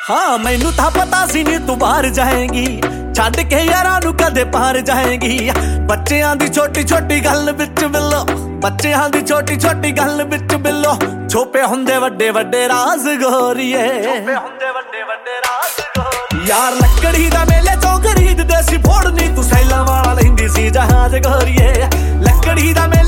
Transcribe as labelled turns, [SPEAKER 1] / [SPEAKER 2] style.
[SPEAKER 1] हाँ मैनू था पता सी नी तू बाहर जाएगी, छड्ड के यारां नू कदे पार जाएगी। बच्चियां दी छोटी छोटी गल विच बिल्लो, बच्चियां दी छोटी छोटी गल विच बिल्लो, छुपे हुंदे वड्डे वड्डे राज गोरीए, छुपे हुंदे वड्डे वड्डे राज गोरीए। यार लकड़ी दा मेले चों खरीददे सी फोड़नी, तू सैलां वाला लैंदी सी जहाज गोरीए। लकड़ी दा